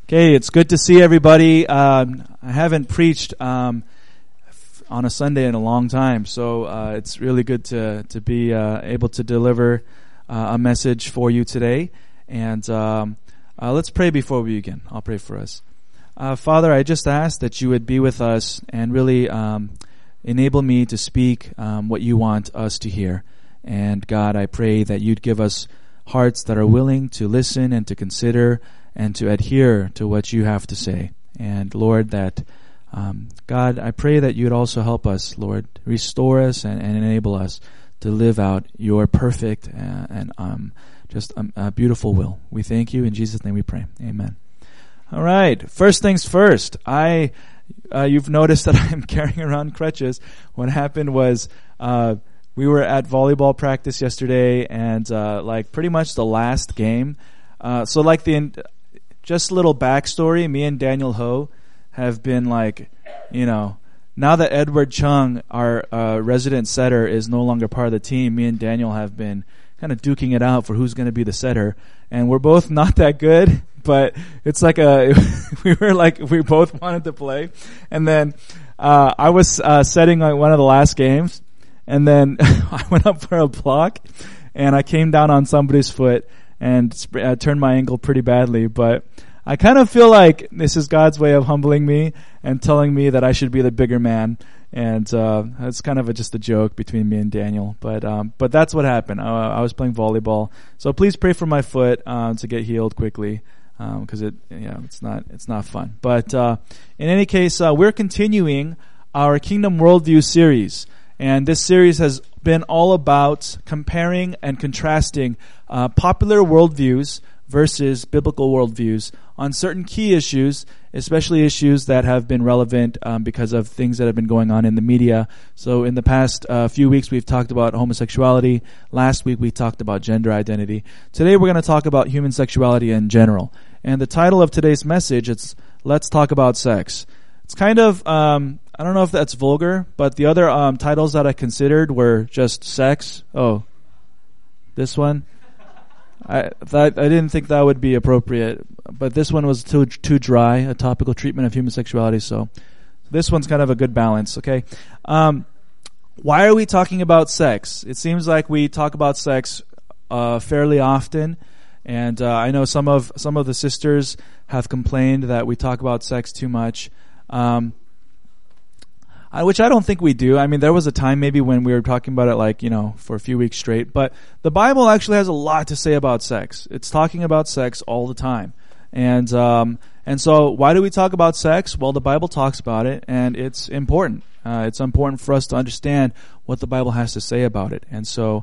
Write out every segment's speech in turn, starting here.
Okay, it's good to see everybody. I haven't preached on a Sunday in a long time, so it's really good to be able to deliver a message for you today. And let's pray before we begin. I'll pray for us. Father, I just ask that you would be with us and really enable me to speak what you want us to hear. And God, I pray that you'd give us hearts that are willing to listen and to consider and to adhere to what you have to say. And Lord, that God, I pray that you'd also help us, Lord, restore us and enable us to live out your perfect and just a beautiful will. We thank you. In Jesus' name we pray. Amen. All right. First things first. You've noticed that I'm carrying around crutches. What happened was we were at volleyball practice yesterday, and like pretty much the last game. So like just a little backstory. Me and Daniel Ho have been like, now that Edward Chung, our resident setter, is no longer part of the team, me and Daniel have been kind of duking it out for who's going to be the setter. And we're both not that good, but it's like we both wanted to play. And then I was setting like one of the last games, and then I went up for a block, and I came down on somebody's foot and turned my ankle pretty badly. But I kind of feel like this is God's way of humbling me and telling me that I should be the bigger man. And it's kind of just a joke between me and Daniel. But that's what happened. I was playing volleyball. So please pray for my foot to get healed quickly, because it's not fun. But in any case, we're continuing our Kingdom Worldview series. And this series has been all about comparing and contrasting popular worldviews versus biblical worldviews on certain key issues, especially issues that have been relevant because of things that have been going on in the media. So in the past few weeks, we've talked about homosexuality. Last week, we talked about gender identity. Today, we're going to talk about human sexuality in general. And the title of today's message, it's Let's Talk About Sex. It's kind of, I don't know if that's vulgar, but the other titles that I considered were just sex. Oh, this one. I didn't think that would be appropriate, but this one was too dry, a topical treatment of human sexuality, so this one's kind of a good balance, okay? Why are we talking about sex? It seems like we talk about sex fairly often, and I know some of the sisters have complained that we talk about sex too much. Which I don't think we do. I mean, there was a time maybe when we were talking about it for a few weeks straight. But the Bible actually has a lot to say about sex. It's talking about sex all the time. And so why do we talk about sex? Well, the Bible talks about it, and it's important. It's important for us to understand what the Bible has to say about it. And so,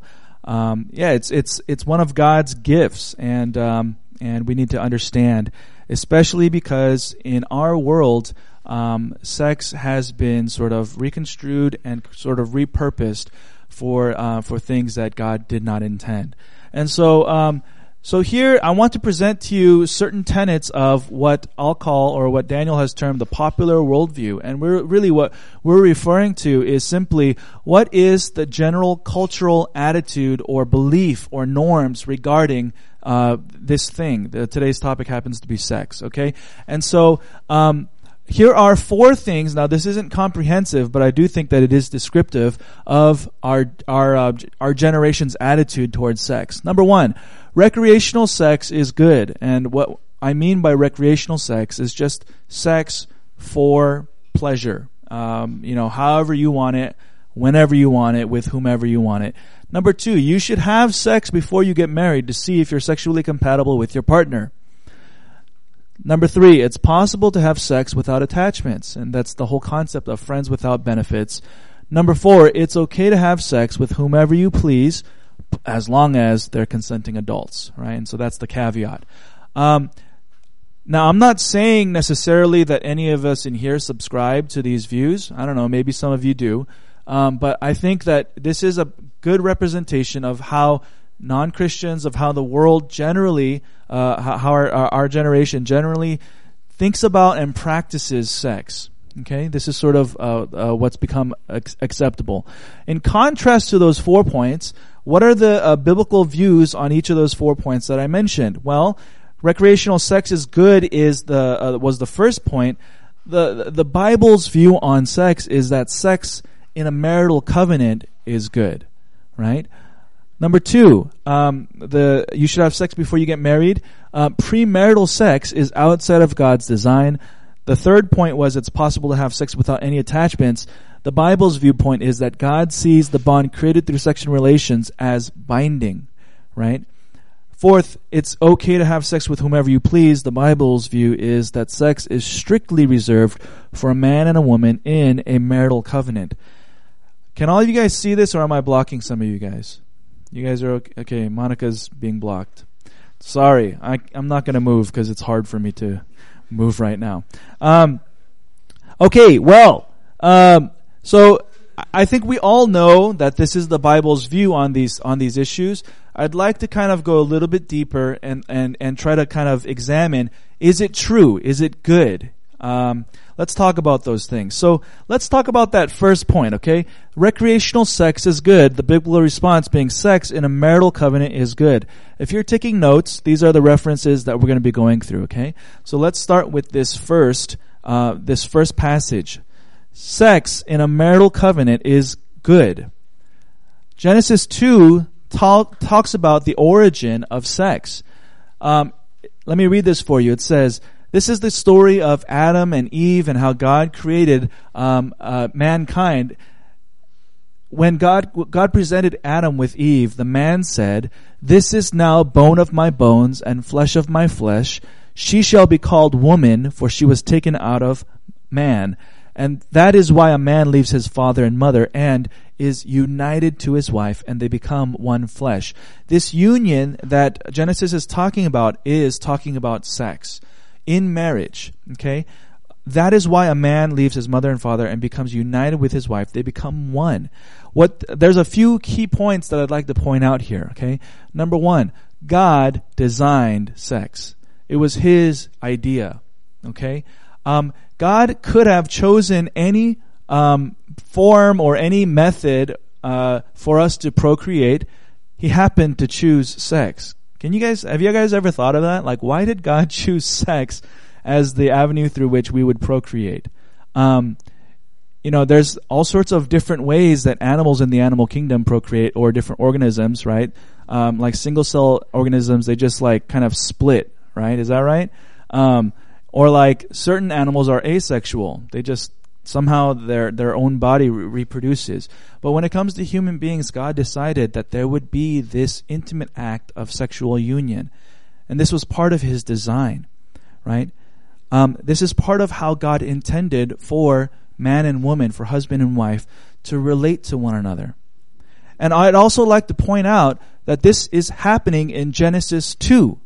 it's one of God's gifts, and we need to understand, especially because in our world, sex has been sort of reconstrued and sort of repurposed for things that God did not intend. And so here I want to present to you certain tenets of what I'll call, or what Daniel has termed, the popular worldview. And what we're referring to is simply what is the general cultural attitude or belief or norms regarding this thing. Today's topic happens to be sex, okay? And so here are four things. Now, this isn't comprehensive, but I do think that it is descriptive of our generation's attitude towards sex. Number one, recreational sex is good. And what I mean by recreational sex is just sex for pleasure. However you want it, whenever you want it, with whomever you want it. Number two, you should have sex before you get married to see if you're sexually compatible with your partner. Number three, it's possible to have sex without attachments, and that's the whole concept of friends without benefits. Number four, it's okay to have sex with whomever you please, as long as they're consenting adults, right? And so that's the caveat. Now, I'm not saying necessarily that any of us in here subscribe to these views. I don't know, maybe some of you do. But I think that this is a good representation of how non-Christians, of how the world generally, how our generation generally thinks about and practices sex. Okay, this is sort of what's become acceptable. In contrast to those 4 points, what are the biblical views on each of those 4 points that I mentioned? Well, recreational sex is good was the first point. The Bible's view on sex is that sex in a marital covenant is good, right? Number 2, you should have sex before you get married. Premarital sex is outside of God's design. The third point was it's possible to have sex without any attachments. The Bible's viewpoint is that God sees the bond created through sexual relations as binding, right? Fourth, it's okay to have sex with whomever you please. The Bible's view is that sex is strictly reserved for a man and a woman in a marital covenant. Can all of you guys see this, or am I blocking some of you guys? You guys are okay. Okay, Monica's being blocked. Sorry, I'm not going to move because it's hard for me to move right now. Okay, well, so I think we all know that this is the Bible's view on these issues. I'd like to kind of go a little bit deeper and try to kind of examine, is it true? Is it good? Let's talk about those things. So let's talk about that first point, okay? Recreational sex is good. The biblical response being sex in a marital covenant is good. If you're taking notes, these are the references that we're going to be going through, okay? So let's start with this first passage. Sex in a marital covenant is good. Genesis 2 talks about the origin of sex. Let me read this for you. It says, this is the story of Adam and Eve and how God created mankind. When God presented Adam with Eve, the man said, "This is now bone of my bones and flesh of my flesh. She shall be called woman, for she was taken out of man. And that is why a man leaves his father and mother and is united to his wife, and they become one flesh." This union that Genesis is talking about sex in marriage, okay? That is why a man leaves his mother and father and becomes united with his wife. They become one. There's a few key points that I'd like to point out here, okay? Number 1, God designed sex. It was His idea, okay? God could have chosen any form or any method for us to procreate. He happened to choose sex. Have you guys ever thought of that? Like, why did God choose sex as the avenue through which we would procreate? There's all sorts of different ways that animals in the animal kingdom procreate, or different organisms, right? Like single cell organisms, they just like kind of split, right? Is that right? Or like certain animals are asexual. They just somehow their own body reproduces. But when it comes to human beings, God decided that there would be this intimate act of sexual union. And this was part of His design, right? This is part of how God intended for man and woman, for husband and wife, to relate to one another. And I'd also like to point out that this is happening in Genesis 2,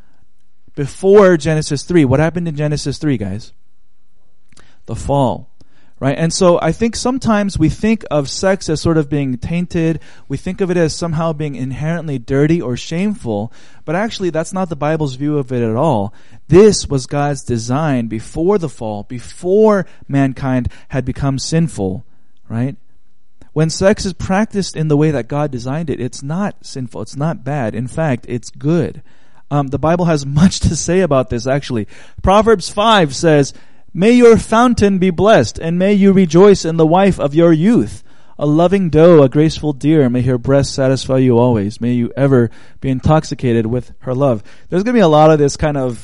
before Genesis 3. What happened in Genesis 3, guys? The fall. Right? And so I think sometimes we think of sex as sort of being tainted. We think of it as somehow being inherently dirty or shameful. But actually, that's not the Bible's view of it at all. This was God's design before the fall, before mankind had become sinful. Right? When sex is practiced in the way that God designed it, it's not sinful. It's not bad. In fact, it's good. The Bible has much to say about this, actually. Proverbs 5 says, "May your fountain be blessed, and may you rejoice in the wife of your youth. A loving doe, a graceful deer, may her breast satisfy you always. May you ever be intoxicated with her love." There's going to be a lot of this kind of,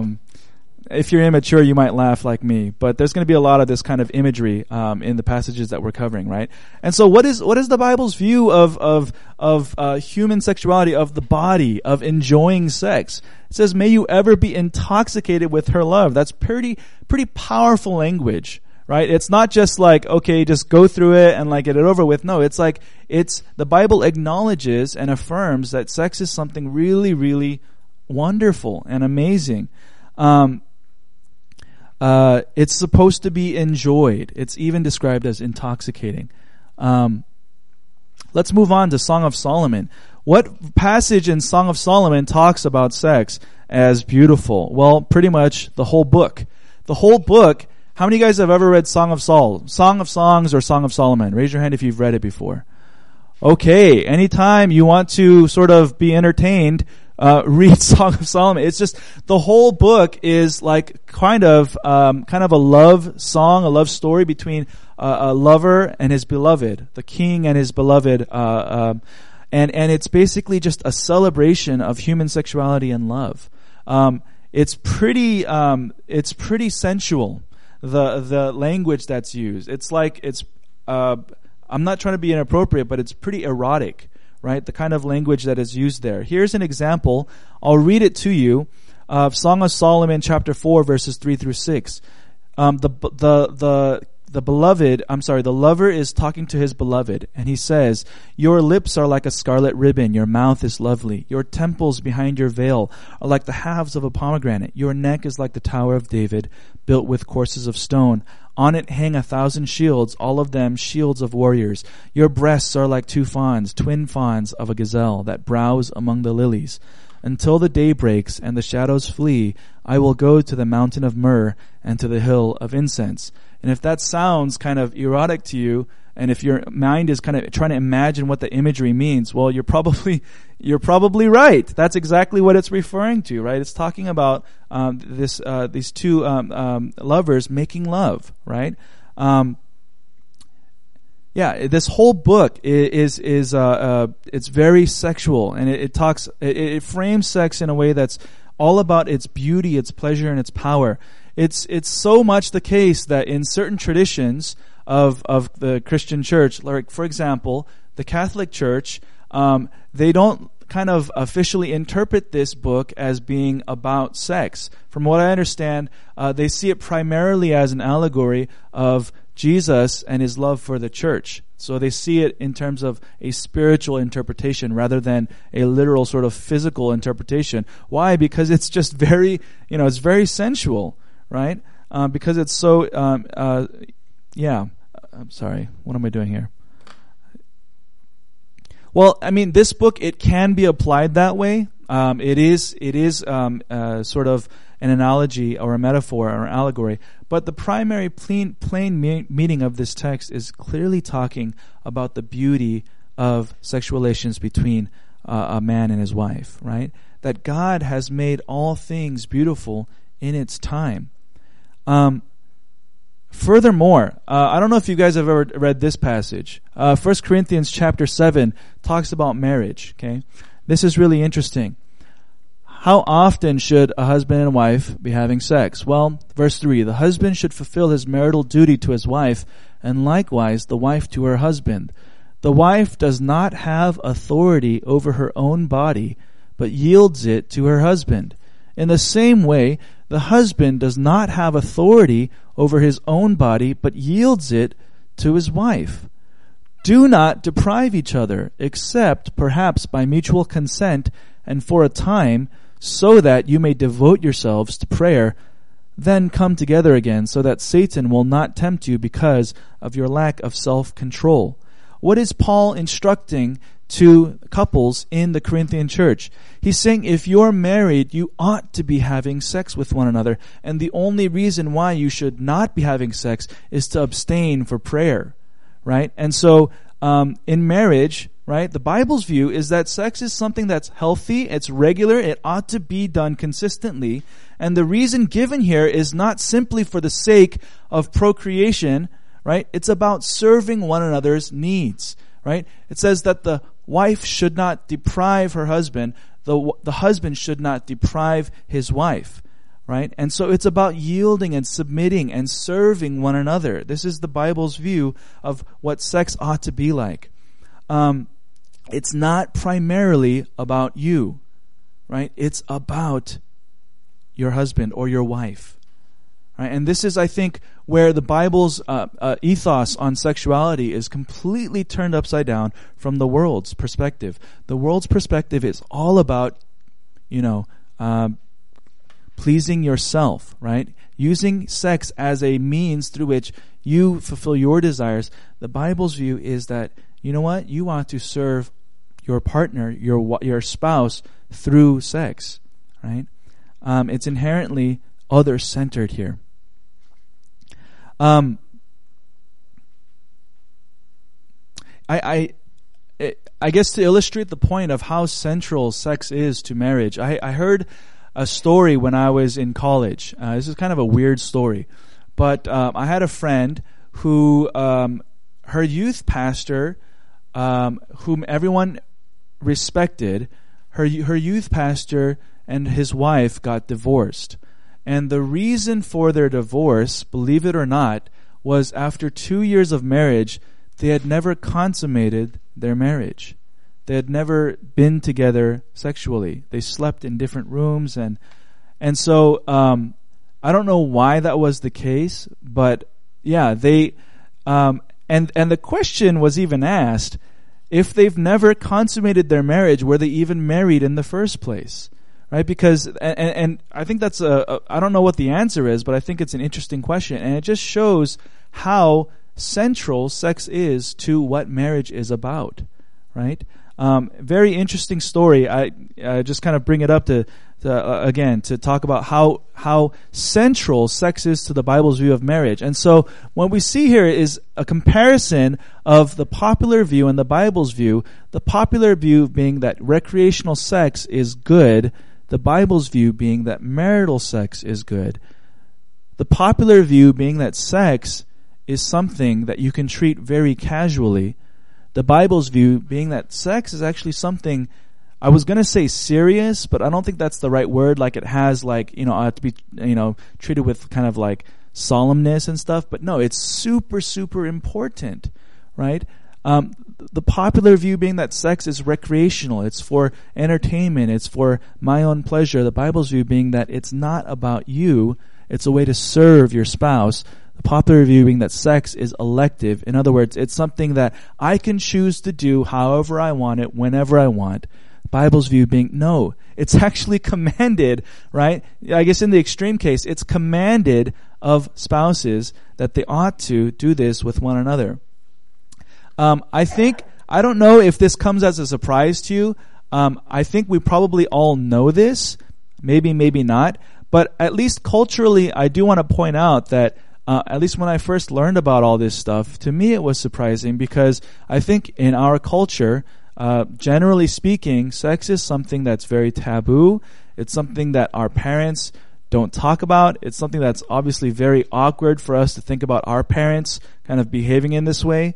if you're immature, you might laugh like me, but there's going to be a lot of this kind of imagery in the passages that we're covering, right? And so what is the Bible's view of human sexuality, of the body, of enjoying sex? It says, "May you ever be intoxicated with her love." That's pretty powerful language, right? It's not just like, okay, just go through it and like get it over with. No, it's like, the Bible acknowledges and affirms that sex is something really, really wonderful and amazing. It's supposed to be enjoyed. It's even described as intoxicating. Let's move on to Song of Solomon. What passage in Song of Solomon talks about sex as beautiful? Well, pretty much the whole book. The whole book. How many of you guys have ever read Song of Songs, or Song of Solomon? Raise your hand if you've read it before. Okay, anytime you want to sort of be entertained, read Song of Solomon. It's just, the whole book is like kind of a love song, a love story between a lover and his beloved, the king and his beloved, and it's basically just a celebration of human sexuality and love. It's pretty sensual, the language that's used. It's like, I'm not trying to be inappropriate, but it's pretty erotic, right? The kind of language that is used there. Here's an example. I'll read it to you. Song of Solomon, chapter 4, verses 3 through 6. The lover is talking to his beloved, and he says, "Your lips are like a scarlet ribbon, your mouth is lovely. Your temples behind your veil are like the halves of a pomegranate. Your neck is like the Tower of David, built with courses of stone. On it hang 1,000 shields, all of them shields of warriors. Your breasts are like two fawns, twin fawns of a gazelle that browse among the lilies. Until the day breaks and the shadows flee, I will go to the mountain of myrrh and to the hill of incense." And if that sounds kind of erotic to you, and if your mind is kind of trying to imagine what the imagery means, well, you're probably right. That's exactly what it's referring to, right? It's talking about these two lovers making love, right? This whole book is it's very sexual, and it frames sex in a way that's all about its beauty, its pleasure, and its power. It's so much the case that in certain traditions of the Christian church, like for example, the Catholic Church, they don't kind of officially interpret this book as being about sex. From what I understand, they see it primarily as an allegory of Jesus and his love for the church. So they see it in terms of a spiritual interpretation rather than a literal sort of physical interpretation. Why? Because it's just very, it's very sensual, right? Because it's so, I'm sorry. What am I doing here? Well, I mean, this book, it can be applied that way. It is sort of an analogy or a metaphor or an allegory. But the primary plain meaning of this text is clearly talking about the beauty of sexual relations between a man and his wife, right? That God has made all things beautiful in its time. Furthermore, I don't know if you guys have ever read this passage. 1 Corinthians chapter 7 talks about marriage, okay? This is really interesting. How often should a husband and wife be having sex? Well, verse 3, the husband should fulfill his marital duty to his wife, and likewise the wife to her husband. The wife does not have authority over her own body, but yields it to her husband. In the same way, the husband does not have authority over his own body, but yields it to his wife. Do not deprive each other, except perhaps by mutual consent and for a time, so that you may devote yourselves to prayer. Then come together again, so that Satan will not tempt you because of your lack of self-control. What is Paul instructing to couples in the Corinthian church? He's saying if you're married, you ought to be having sex with one another. And the only reason why you should not be having sex is to abstain for prayer, right? And so in marriage, right, the Bible's view is that sex is something that's healthy, it's regular, it ought to be done consistently. And the reason given here is not simply for the sake of procreation, right? It's about serving one another's needs, right? It says that the wife should not deprive her husband, the husband should not deprive his wife, right? And so it's about yielding and submitting and serving one another. This is the Bible's view of what sex ought to be like. It's not primarily about you, right? It's about your husband or your wife, right? And this is, I think, where the Bible's ethos on sexuality is completely turned upside down from the world's perspective. The world's perspective is all about, pleasing yourself, right? Using sex as a means through which you fulfill your desires. The Bible's view is that, you know what? You want to serve your partner, your spouse, through sex, right? It's inherently other-centered here. I guess to illustrate the point of how central sex is to marriage, I heard a story when I was in college. This is kind of a weird story, but I had a friend who, her youth pastor, whom everyone respected, her youth pastor and his wife got divorced. And the reason for their divorce, believe it or not, was after 2 years of marriage, they had never consummated their marriage. They had never been together sexually. They slept in different rooms, and so I don't know why that was the case, but yeah, they and the question was even asked, if they've never consummated their marriage, were they even married in the first place? Right? Because and I think that's I don't know what the answer is, but I think it's an interesting question, and it just shows how central sex is to what marriage is about, right? Very interesting story. I just kind of bring it up to again to talk about how central sex is to the Bible's view of marriage. And so what we see here is a comparison of the popular view and the Bible's view. The popular view being that recreational sex is good, the Bible's view being that marital sex is good. The popular view being that sex is something that you can treat very casually. The Bible's view being that sex is actually something, I was going to say serious, but I don't think that's the right word. Like it has ought to be, treated with kind of like solemnness and stuff. But no, it's super, super important, right? The popular view being that sex is recreational. It's for entertainment. It's for my own pleasure. The Bible's view being that it's not about you. It's a way to serve your spouse. The popular view being that sex is elective. In other words, it's something that I can choose to do however I want it, whenever I want. The Bible's view being, no, it's actually commanded, right? I guess in the extreme case, it's commanded of spouses that they ought to do this with one another. I don't know if this comes as a surprise to you. I think we probably all know this. Maybe not. But at least culturally, I do want to point out that at least when I first learned about all this stuff, to me it was surprising because I think in our culture, generally speaking, sex is something that's very taboo. It's something that our parents don't talk about. It's something that's obviously very awkward for us to think about our parents kind of behaving in this way.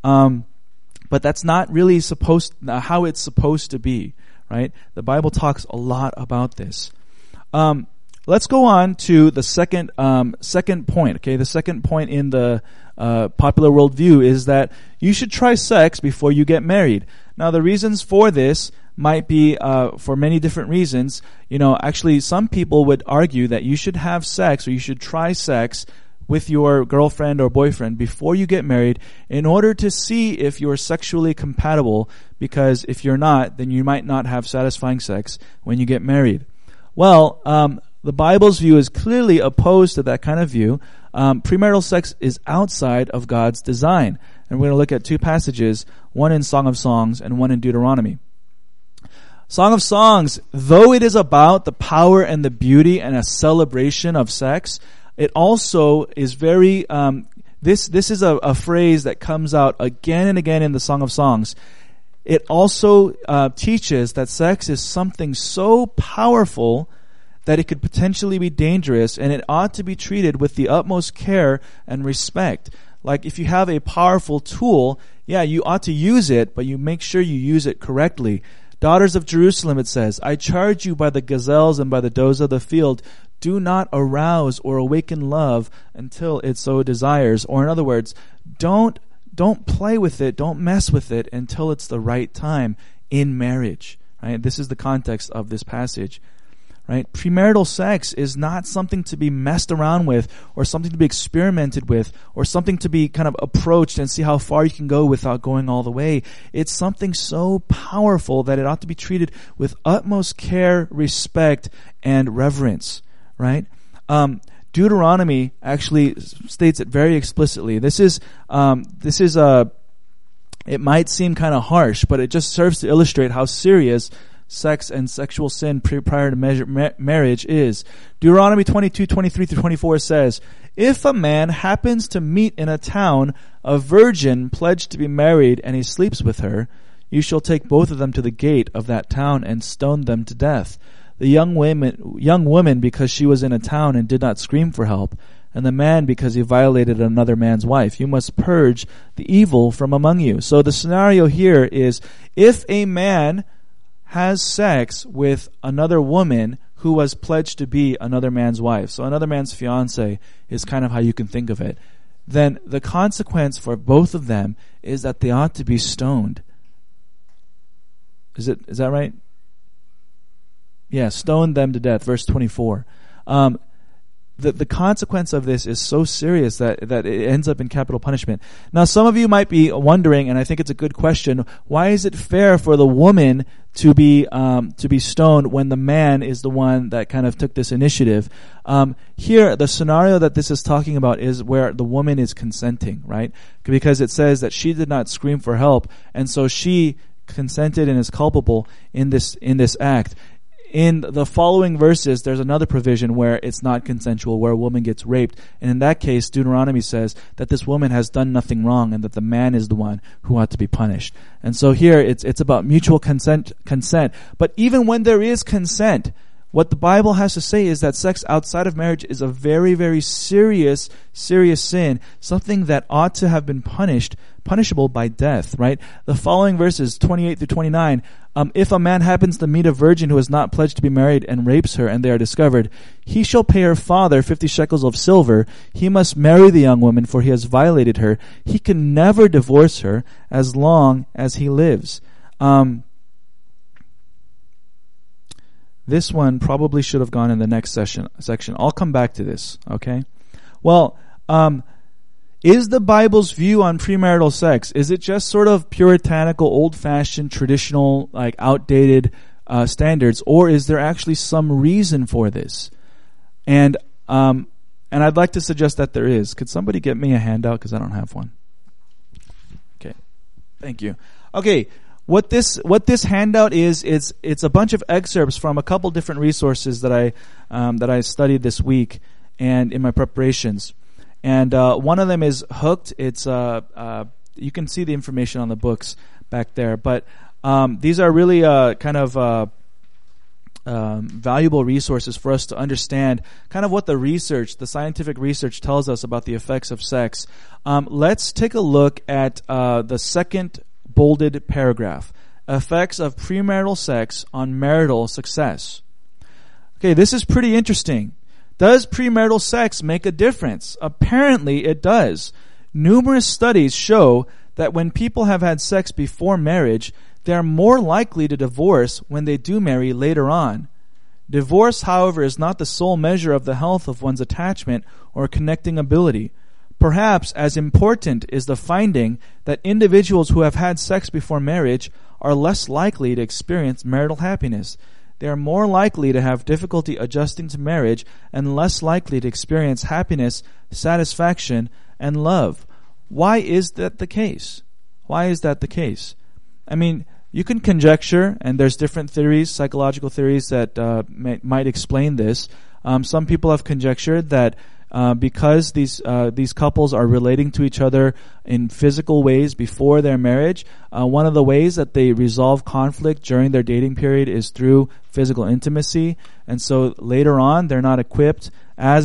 But that's not really how it's supposed to be, right? The Bible talks a lot about this. Let's go on to the second point. Okay, the second point in the popular worldview is that you should try sex before you get married. Now, the reasons for this might be for many different reasons. Actually, some people would argue that you should have sex or you should try sex with your girlfriend or boyfriend before you get married in order to see if you're sexually compatible, because if you're not, then you might not have satisfying sex when you get married. Well, the Bible's view is clearly opposed to that kind of view. Premarital sex is outside of God's design. And we're going to look at two passages, one in Song of Songs and one in Deuteronomy. Song of Songs, though it is about the power and the beauty and a celebration of sex, it also is very, this is a phrase that comes out again and again in the Song of Songs. It also teaches that sex is something so powerful that it could potentially be dangerous, and it ought to be treated with the utmost care and respect. Like if you have a powerful tool, yeah, you ought to use it, but you make sure you use it correctly. Daughters of Jerusalem, it says, I charge you by the gazelles and by the does of the field, do not arouse or awaken love until it so desires. Or in other words, don't play with it, don't mess with it until it's the right time in marriage. Right? This is the context of this passage. Right? Premarital sex is not something to be messed around with or something to be experimented with or something to be kind of approached and see how far you can go without going all the way. It's something so powerful that it ought to be treated with utmost care, respect, and reverence. Right? Deuteronomy actually states it very explicitly. This is it might seem kind of harsh, but it just serves to illustrate how serious sex and sexual sin prior to marriage is. Deuteronomy 22:23-24 says, if a man happens to meet in a town a virgin pledged to be married and he sleeps with her, you shall take both of them to the gate of that town and stone them to death. The young woman because she was in a town and did not scream for help, and the man because he violated another man's wife. You must purge the evil from among you. So the scenario here is, if a man has sex with another woman who was pledged to be another man's wife, so another man's fiance is kind of how you can think of it, then the consequence for both of them is that they ought to be stoned. Is that right? Yeah, stone them to death, verse 24. The consequence of this is so serious that it ends up in capital punishment. Now, some of you might be wondering, and I think it's a good question, why is it fair for the woman to be stoned when the man is the one that kind of took this initiative? Here, the scenario that this is talking about is where the woman is consenting, right? Because it says that she did not scream for help, and so she consented and is culpable in this act. In the following verses, there's another provision where it's not consensual, where a woman gets raped. And in that case, Deuteronomy says that this woman has done nothing wrong and that the man is the one who ought to be punished. And so here, it's about mutual consent. But even when there is consent, what the Bible has to say is that sex outside of marriage is a very, very serious sin, something that ought to have been punishable by death, right? The following verses, 28 through 29, if a man happens to meet a virgin who is not pledged to be married and rapes her and they are discovered, he shall pay her father 50 shekels of silver. He must marry the young woman, for he has violated her. He can never divorce her as long as he lives. This one probably should have gone in the next section. I'll come back to this, okay? Well, is the Bible's view on premarital sex, is it just sort of puritanical, old-fashioned, traditional, like outdated standards, or is there actually some reason for this? And I'd like to suggest that there is. Could somebody get me a handout, because I don't have one? Okay, thank you. Okay. What this handout is, it's a bunch of excerpts from a couple different resources that I studied this week and in my preparations. And one of them is Hooked. It's you can see the information on the books back there. But these are really kind of valuable resources for us to understand kind of what the scientific research tells us about the effects of sex. Let's take a look at the second bolded paragraph. Effects of premarital sex on marital success. Okay, this is pretty interesting. Does premarital sex make a difference? Apparently it does. Numerous studies show that when people have had sex before marriage, they are more likely to divorce when they do marry later on. Divorce, however, is not the sole measure of the health of one's attachment or connecting ability. Perhaps as important is the finding that individuals who have had sex before marriage are less likely to experience marital happiness. They are more likely to have difficulty adjusting to marriage and less likely to experience happiness, satisfaction, and love. Why is that the case? Why is that the case? I mean, you can conjecture, and there's different theories, psychological theories that might explain this. Some people have conjectured that because these couples are relating to each other in physical ways before their marriage, one of the ways that they resolve conflict during their dating period is through physical intimacy, and so later on they're not equipped as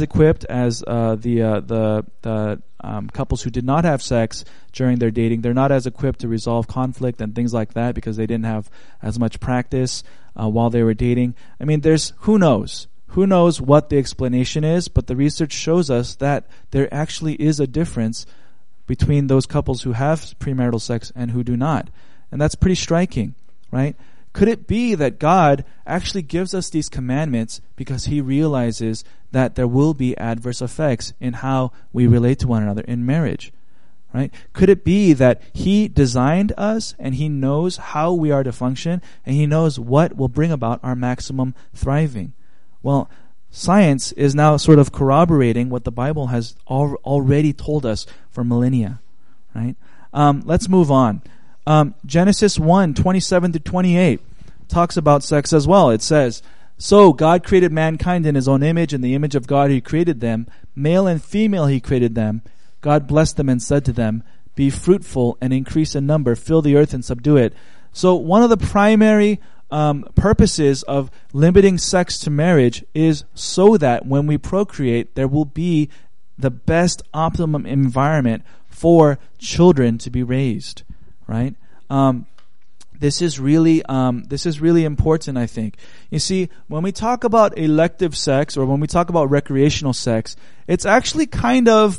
the couples who did not have sex during their dating. They're not as equipped to resolve conflict and things like that because they didn't have as much practice while they were dating. I mean, who knows? Who knows what the explanation is, but the research shows us that there actually is a difference between those couples who have premarital sex and who do not. And that's pretty striking, right? Could it be that God actually gives us these commandments because He realizes that there will be adverse effects in how we relate to one another in marriage, right? Could it be that He designed us and He knows how we are to function and He knows what will bring about our maximum thriving? Well, science is now sort of corroborating what the Bible has already told us for millennia, right? Let's move on. Genesis 1:27-28 talks about sex as well. It says, "So God created mankind in His own image. In the image of God He created them. Male and female He created them. God blessed them and said to them, 'Be fruitful and increase in number. Fill the earth and subdue it.'" So one of the primary purposes of limiting sex to marriage is so that when we procreate, there will be the best optimum environment for children to be raised, right? This is really important, I think. You see, when we talk about elective sex or when we talk about recreational sex, it's actually kind of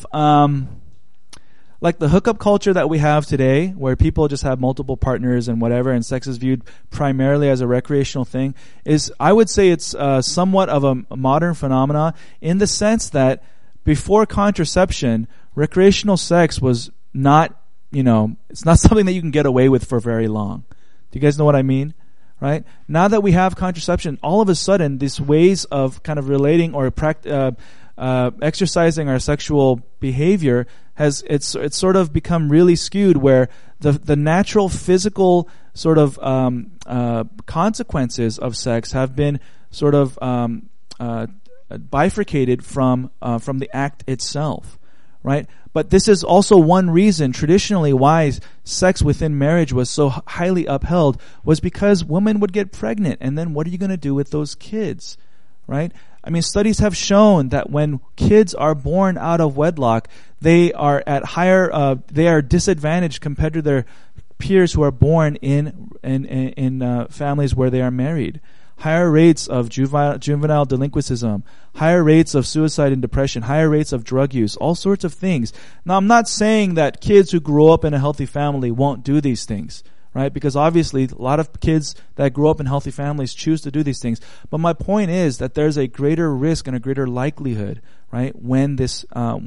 like the hookup culture that we have today, where people just have multiple partners and whatever, and sex is viewed primarily as a recreational thing. I would say it's somewhat of a modern phenomena in the sense that before contraception, recreational sex was not, it's not something that you can get away with for very long. Do you guys know what I mean? Right? Now that we have contraception, all of a sudden, these ways of kind of relating or exercising our sexual behavior it's sort of become really skewed, where the natural physical sort of consequences of sex have been sort of bifurcated from the act itself, right? But this is also one reason traditionally why sex within marriage was so highly upheld, was because women would get pregnant, and then what are you going to do with those kids, right? I mean, studies have shown that when kids are born out of wedlock, they are at they are disadvantaged compared to their peers who are born in families where they are married. Higher rates of juvenile delinquency, higher rates of suicide and depression, higher rates of drug use, all sorts of things. Now, I'm not saying that kids who grow up in a healthy family won't do these things, right? Because obviously a lot of kids that grow up in healthy families choose to do these things. But my point is that there's a greater risk and a greater likelihood, right, when this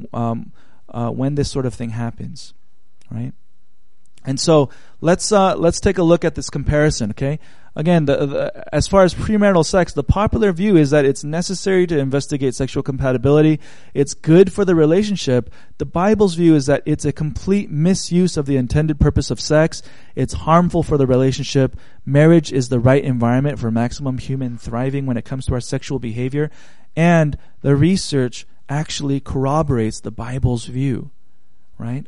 sort of thing happens, right? And so let's take a look at this comparison, okay? Again, as far as premarital sex, the popular view is that it's necessary to investigate sexual compatibility. It's good for the relationship. The Bible's view is that it's a complete misuse of the intended purpose of sex. It's harmful for the relationship. Marriage is the right environment for maximum human thriving when it comes to our sexual behavior. And the research actually corroborates the Bible's view, right?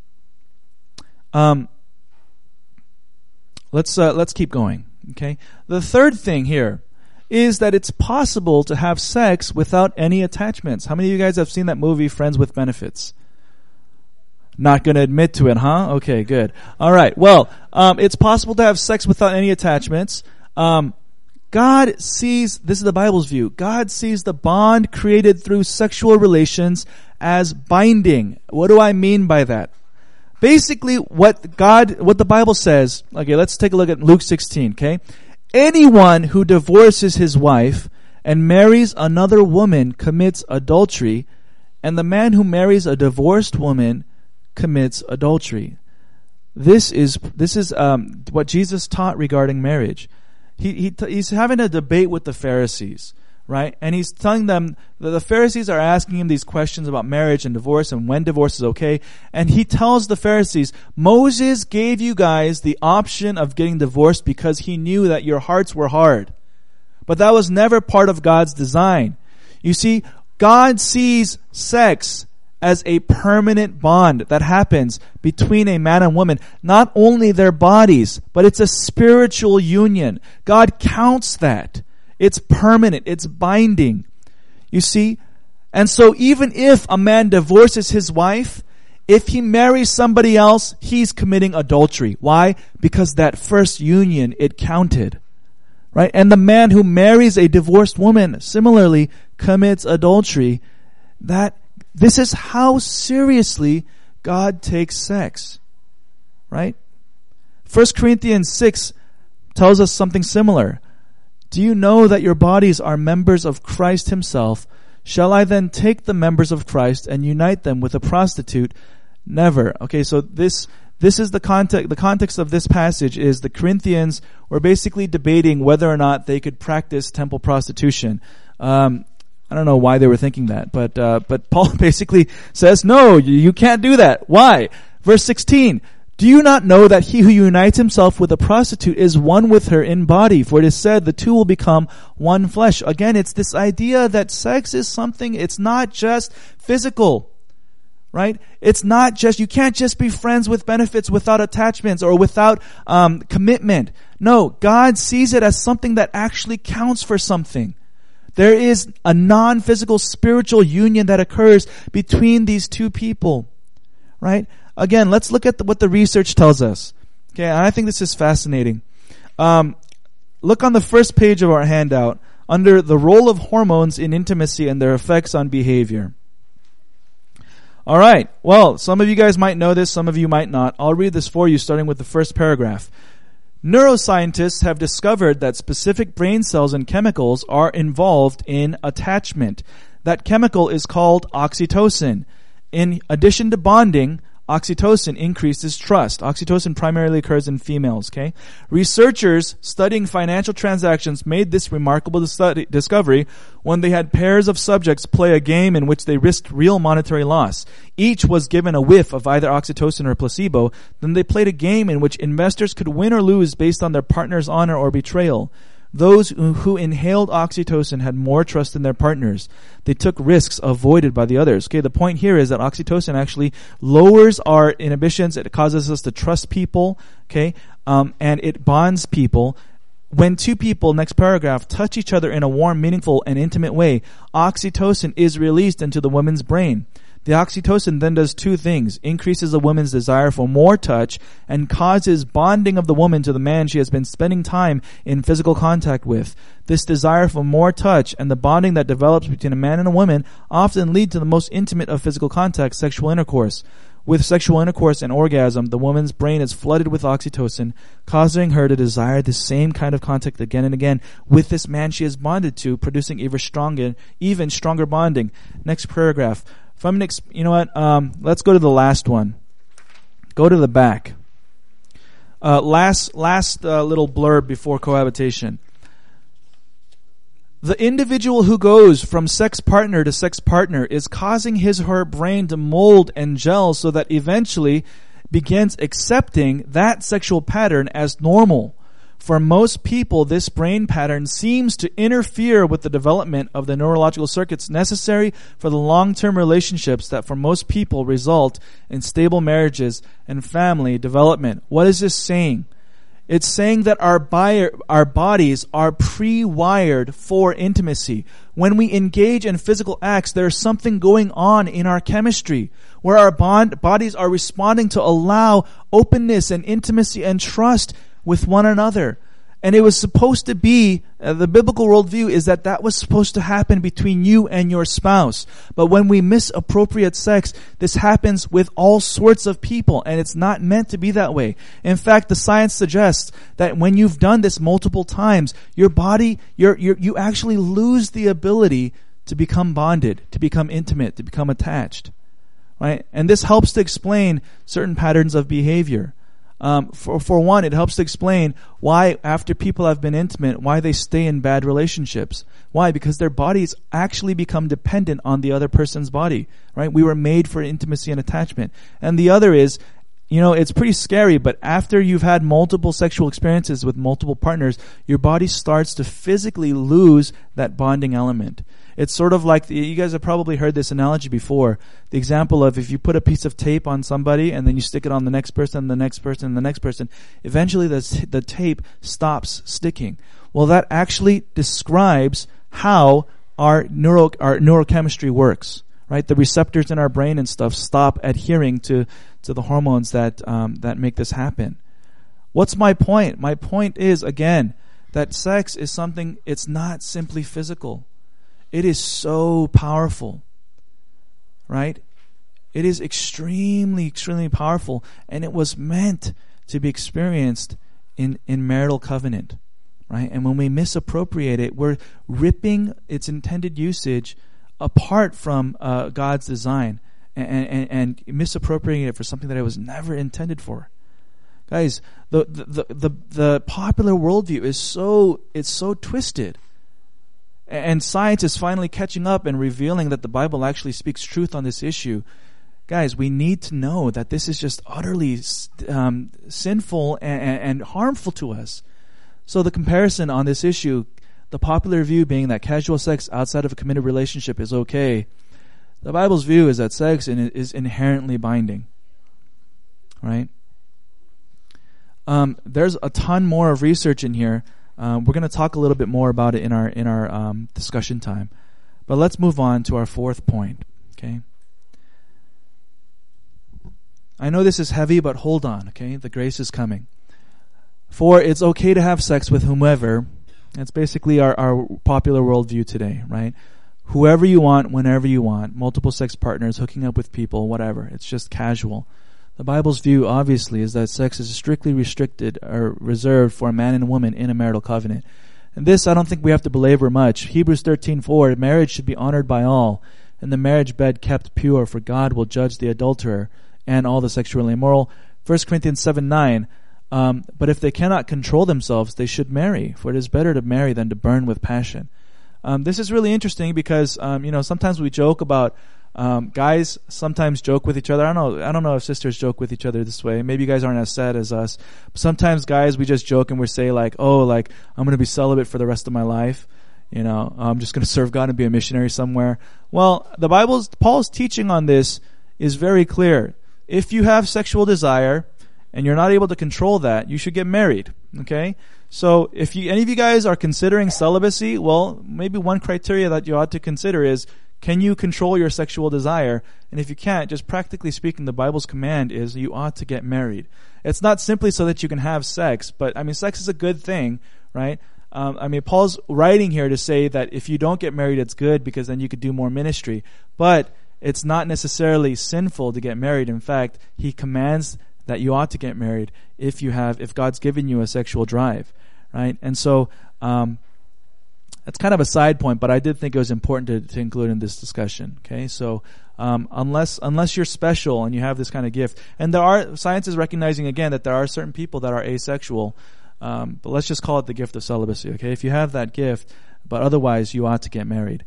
Let's keep going. Okay. The third thing here is that it's possible to have sex without any attachments. How many of you guys have seen that movie, Friends with Benefits? Not going to admit to it, huh? Okay, good. All right. Well, it's possible to have sex without any attachments. God sees, this is the Bible's view, God sees the bond created through sexual relations as binding. What do I mean by that? Basically, what the Bible says, okay, let's take a look at Luke 16, okay? Anyone who divorces his wife and marries another woman commits adultery, and the man who marries a divorced woman commits adultery. This is what Jesus taught regarding marriage. He's having a debate with the Pharisees, right? And he's telling them that the Pharisees are asking him these questions about marriage and divorce and when divorce is okay. And he tells the Pharisees, Moses gave you guys the option of getting divorced because he knew that your hearts were hard. But that was never part of God's design. You see, God sees sex as a permanent bond that happens between a man and woman. Not only their bodies, but it's a spiritual union. God counts that. It's permanent. It's binding. You see? And so even if a man divorces his wife, if he marries somebody else, he's committing adultery. Why? Because that first union, it counted. Right? And the man who marries a divorced woman similarly commits adultery. This is how seriously God takes sex. Right? 1 Corinthians 6 tells us something similar. Do you know that your bodies are members of Christ himself? Shall I then take the members of Christ and unite them with a prostitute? Never. Okay, so this is the context. The context of this passage is the Corinthians were basically debating whether or not they could practice temple prostitution. I don't know why they were thinking that, but Paul basically says, no, you can't do that. Why? Verse 16. Do you not know that he who unites himself with a prostitute is one with her in body? For it is said, the two will become one flesh. Again, it's this idea that sex is something, it's not just physical. right? It's not just, you can't just be friends with benefits without attachments or without commitment. No, God sees it as something that actually counts for something. There is a non-physical spiritual union that occurs between these two people, right? Again, let's look at what the research tells us. Okay, and I think this is fascinating. Look on the first page of our handout under the role of hormones in intimacy and their effects on behavior. All right. Well, some of you guys might know this, some of you might not. I'll read this for you starting with the first paragraph. Neuroscientists have discovered that specific brain cells and chemicals are involved in attachment. That chemical is called oxytocin. In addition to bonding, oxytocin increases trust. Oxytocin primarily occurs in females, okay? Researchers studying financial transactions made this remarkable discovery when they had pairs of subjects play a game in which they risked real monetary loss. Each was given a whiff of either oxytocin or placebo. Then they played a game in which investors could win or lose based on their partner's honor or betrayal. Those who inhaled oxytocin had more trust in their partners. They took risks avoided by the others. Okay, the point here is that oxytocin actually lowers our inhibitions. It causes us to trust people, okay, and it bonds people. When two people, next paragraph, touch each other in a warm, meaningful, and intimate way, oxytocin is released into the woman's brain. The oxytocin then does two things: increases a woman's desire for more touch and causes bonding of the woman to the man she has been spending time in physical contact with. This desire for more touch and the bonding that develops between a man and a woman often lead to the most intimate of physical contact, sexual intercourse. With sexual intercourse and orgasm, the woman's brain is flooded with oxytocin, causing her to desire the same kind of contact again and again with this man she is bonded to, producing even stronger bonding. Next paragraph. You know what? Let's go to the last one. Go to the back. Last little blurb before cohabitation. The individual who goes from sex partner to sex partner is causing his or her brain to mold and gel so that eventually begins accepting that sexual pattern as normal. For most people, this brain pattern seems to interfere with the development of the neurological circuits necessary for the long-term relationships that for most people result in stable marriages and family development. What is this saying? It's saying that our bodies are pre-wired for intimacy. When we engage in physical acts, there's something going on in our chemistry where our bodies are responding to allow openness and intimacy and trust with one another. And it was supposed to be, the biblical worldview is that was supposed to happen between you and your spouse. But when we misappropriate sex, this happens with all sorts of people, and it's not meant to be that way. In fact, the science suggests that when you've done this multiple times, your body, you actually lose the ability to become bonded, to become intimate, to become attached. Right? And this helps to explain certain patterns of behavior. For one, it helps to explain why after people have been intimate, why they stay in bad relationships. Why? Because their bodies actually become dependent on the other person's body, right? We were made for intimacy and attachment. And the other is, it's pretty scary, but after you've had multiple sexual experiences with multiple partners, your body starts to physically lose that bonding element. It's sort of like, you guys have probably heard this analogy before. The example of if you put a piece of tape on somebody and then you stick it on the next person, the next person, and the next person, eventually the tape stops sticking. Well, that actually describes how our neurochemistry works, right? The receptors in our brain and stuff stop adhering to the hormones that make this happen. What's my point? My point is, again, that sex is something, it's not simply physical. It is so powerful, right? It is extremely, extremely powerful, and it was meant to be experienced in marital covenant, right? And when we misappropriate it, we're ripping its intended usage apart from God's design and misappropriating it for something that it was never intended for. Guys, the popular worldview is so twisted. And science is finally catching up and revealing that the Bible actually speaks truth on this issue. Guys, we need to know that this is just utterly sinful and harmful to us. So the comparison on this issue, the popular view being that casual sex outside of a committed relationship is okay. The Bible's view is that sex is inherently binding. Right? There's a ton more of research in here. We're going to talk a little bit more about it in our discussion time. But let's move on to our fourth point. Okay? I know this is heavy, but hold on. Okay? The grace is coming. For it's okay to have sex with whomever. That's basically our popular worldview today, right? Whoever you want, whenever you want, multiple sex partners, hooking up with people, whatever. It's just casual. The Bible's view, obviously, is that sex is strictly restricted or reserved for a man and a woman in a marital covenant. And this, I don't think we have to belabor much. Hebrews 13:4, marriage should be honored by all, and the marriage bed kept pure, for God will judge the adulterer and all the sexually immoral. 1 Corinthians 7:9, but if they cannot control themselves, they should marry, for it is better to marry than to burn with passion. This is really interesting because, sometimes we joke about guys sometimes joke with each other. I don't know if sisters joke with each other this way. Maybe you guys aren't as sad as us. But sometimes guys, we just joke and we say I'm going to be celibate for the rest of my life. I'm just going to serve God and be a missionary somewhere. Well, Paul's teaching on this is very clear. If you have sexual desire and you're not able to control that, you should get married. Okay? So if any of you guys are considering celibacy, well, maybe one criteria that you ought to consider is, can you control your sexual desire? And if you can't, just practically speaking, the Bible's command is you ought to get married. It's not simply so that you can have sex, but sex is a good thing, right? Paul's writing here to say that if you don't get married, it's good because then you could do more ministry. But it's not necessarily sinful to get married. In fact, he commands that you ought to get married if God's given you a sexual drive, right? And so, that's kind of a side point, but I did think it was important to include in this discussion. Okay, so unless you're special and you have this kind of gift, and science is recognizing again that there are certain people that are asexual, but let's just call it the gift of celibacy. Okay, if you have that gift, but otherwise you ought to get married.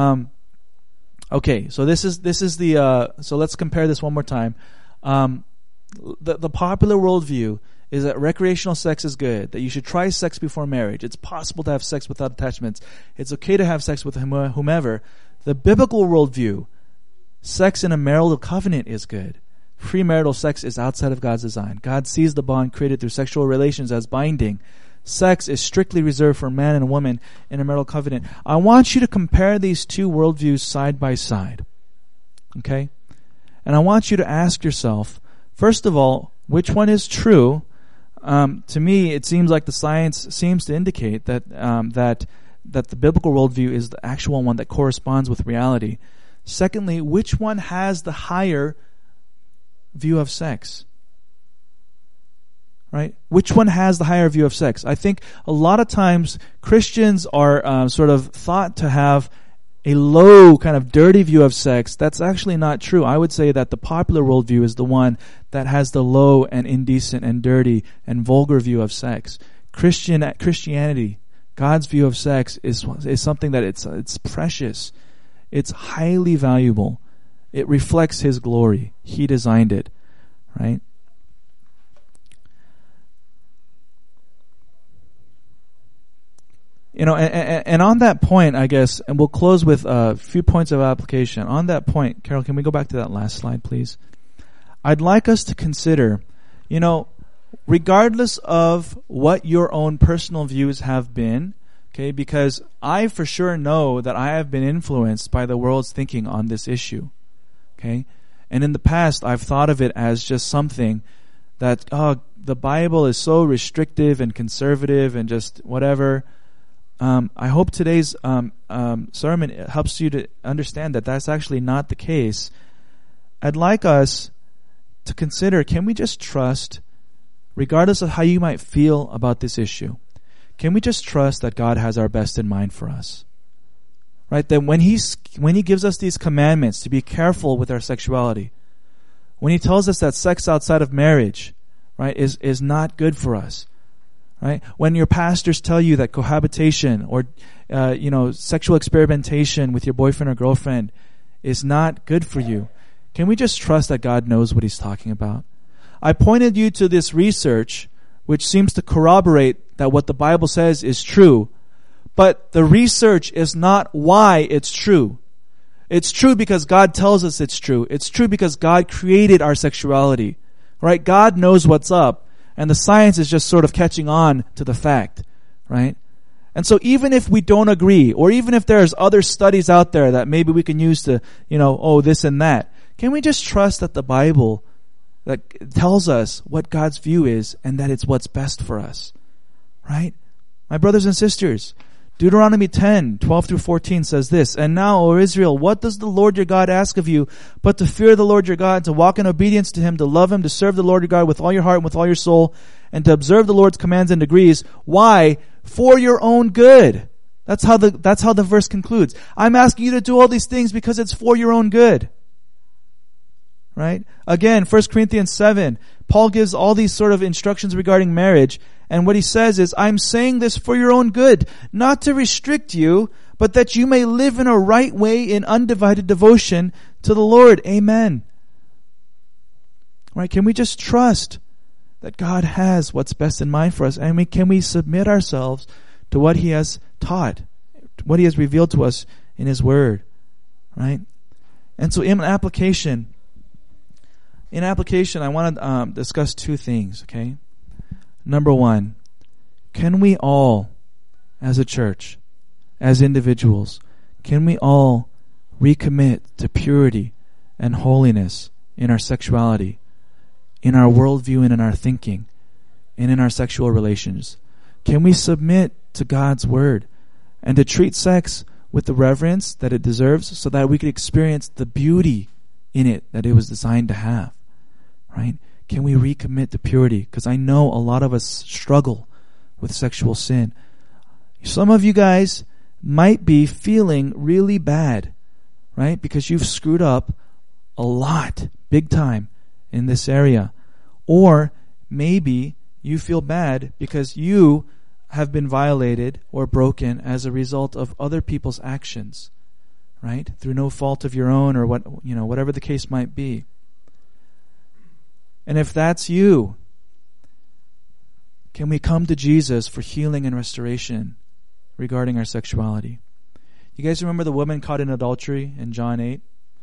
Okay, so this is the so let's compare this one more time. The popular worldview is that recreational sex is good, that you should try sex before marriage. It's possible to have sex without attachments. It's okay to have sex with whomever. The biblical worldview, sex in a marital covenant is good. Premarital sex is outside of God's design. God sees the bond created through sexual relations as binding. Sex is strictly reserved for a man and a woman in a marital covenant. I want you to compare these two worldviews side by side. Okay? And I want you to ask yourself, first of all, which one is true? To me, it seems like the science seems to indicate that the biblical worldview is the actual one that corresponds with reality. Secondly, which one has the higher view of sex? Right? Which one has the higher view of sex? I think a lot of times Christians are sort of thought to have a low, kind of dirty view of sex. That's actually not true. I would say that the popular worldview is the one that has the low and indecent and dirty and vulgar view of sex. Christianity, God's view of sex is something that it's precious. It's highly valuable. It reflects His glory. He designed it, right? And on that point, I guess, and we'll close with a few points of application. On that point, Carol, can we go back to that last slide, please? I'd like us to consider, regardless of what your own personal views have been, okay, because I for sure know that I have been influenced by the world's thinking on this issue, okay? And in the past, I've thought of it as just something that, the Bible is so restrictive and conservative and just whatever. I hope today's sermon helps you to understand that that's actually not the case. I'd like us to consider, can we just trust, regardless of how you might feel about this issue, can we just trust that God has our best in mind for us? Right? That when He gives us these commandments to be careful with our sexuality, when He tells us that sex outside of marriage, right, is not good for us, right? When your pastors tell you that cohabitation or sexual experimentation with your boyfriend or girlfriend is not good for you, can we just trust that God knows what He's talking about? I pointed you to this research which seems to corroborate that what the Bible says is true, but the research is not why it's true. It's true because God tells us it's true. It's true because God created our sexuality. Right? God knows what's up. And the science is just sort of catching on to the fact. Right? And so even if we don't agree, or even if there's other studies out there that maybe we can use to, this and that, can we just trust that the Bible that tells us what God's view is and that it's what's best for us? Right? My brothers and sisters, Deuteronomy 10:12-14 says this, "And now, O Israel, what does the Lord your God ask of you but to fear the Lord your God, to walk in obedience to Him, to love Him, to serve the Lord your God with all your heart and with all your soul, and to observe the Lord's commands and decrees." Why? For your own good. That's how the verse concludes. I'm asking you to do all these things because it's for your own good. Right? Again, 1 Corinthians 7, Paul gives all these sort of instructions regarding marriage. And what he says is, I'm saying this for your own good, not to restrict you, but that you may live in a right way in undivided devotion to the Lord. Amen. Right? Can we just trust that God has what's best in mind for us? And can we submit ourselves to what He has taught, what He has revealed to us in His Word? Right? And so in application, I want to discuss two things, okay? Number one, can we all, as a church, as individuals, can we all recommit to purity and holiness in our sexuality, in our worldview and in our thinking, and in our sexual relations? Can we submit to God's Word and to treat sex with the reverence that it deserves so that we could experience the beauty in it that it was designed to have? Right? Can we recommit to purity? Because I know a lot of us struggle with sexual sin. Some of you guys might be feeling really bad, right? Because you've screwed up a lot, big time, in this area. Or maybe you feel bad because you have been violated or broken as a result of other people's actions, right? Through no fault of your own or whatever the case might be. And if that's you, can we come to Jesus for healing and restoration regarding our sexuality? You guys remember the woman caught in adultery in John 8?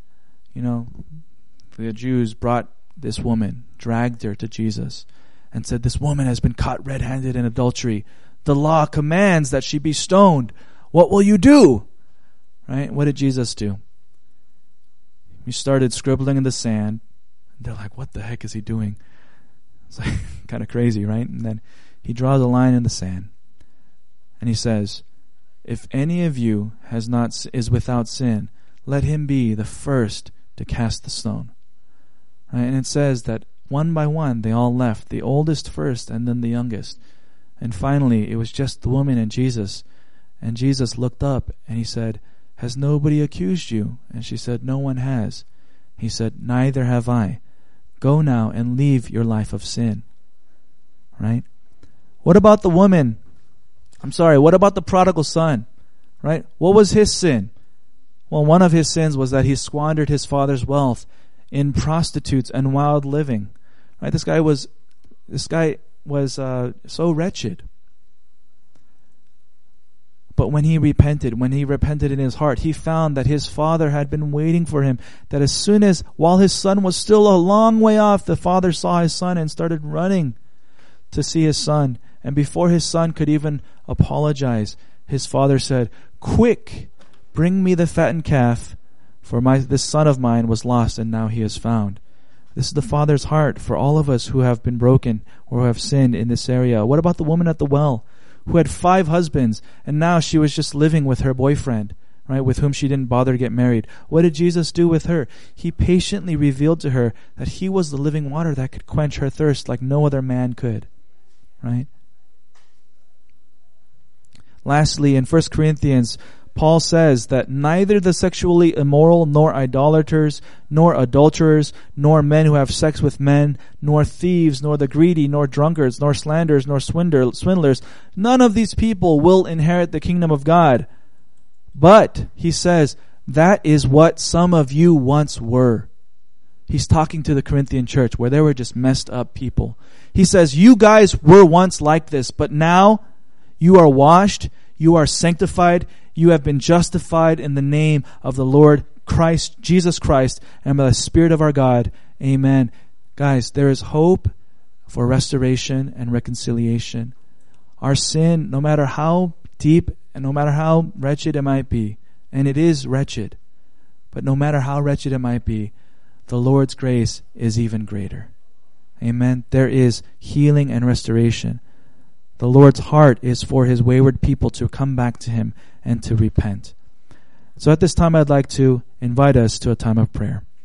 The Jews brought this woman, dragged her to Jesus, and said, "This woman has been caught red-handed in adultery. The law commands that she be stoned. What will you do?" Right? What did Jesus do? He started scribbling in the sand. They're like, what the heck is he doing? It's like kind of crazy, right? And then he draws a line in the sand. And he says, "If any of you is without sin, let him be the first to cast the stone." Right? And it says that one by one they all left, the oldest first and then the youngest. And finally it was just the woman and Jesus. And Jesus looked up and He said, "Has nobody accused you?" And she said, "No one has." He said, "Neither have I. Go now and leave your life of sin." Right? What about the what about the prodigal son? Right? What was his sin? Well, one of his sins was that he squandered his father's wealth in prostitutes and wild living. Right? This guy was so wretched. But when he repented in his heart, he found that his father had been waiting for him. That while his son was still a long way off, the father saw his son and started running to see his son. And before his son could even apologize, his father said, "Quick, bring me the fattened calf, for this son of mine was lost and now he is found." This is the Father's heart for all of us who have been broken or who have sinned in this area. What about the woman at the well, who had 5 husbands, and now she was just living with her boyfriend, right, with whom she didn't bother to get married? What did Jesus do with her? He patiently revealed to her that He was the living water that could quench her thirst like no other man could, right? Lastly, in 1 Corinthians, Paul says that neither the sexually immoral, nor idolaters, nor adulterers, nor men who have sex with men, nor thieves, nor the greedy, nor drunkards, nor slanderers, nor swindlers, none of these people will inherit the kingdom of God. But, he says, that is what some of you once were. He's talking to the Corinthian church where they were just messed up people. He says, you guys were once like this, but now you are washed, you are sanctified, you have been justified in the name of the Lord Christ, Jesus Christ, and by the Spirit of our God. Amen. Guys, there is hope for restoration and reconciliation. Our sin, no matter how deep and no matter how wretched it might be, and it is wretched, but no matter how wretched it might be, the Lord's grace is even greater. Amen. There is healing and restoration. The Lord's heart is for His wayward people to come back to Him and to repent. So at this time, I'd like to invite us to a time of prayer.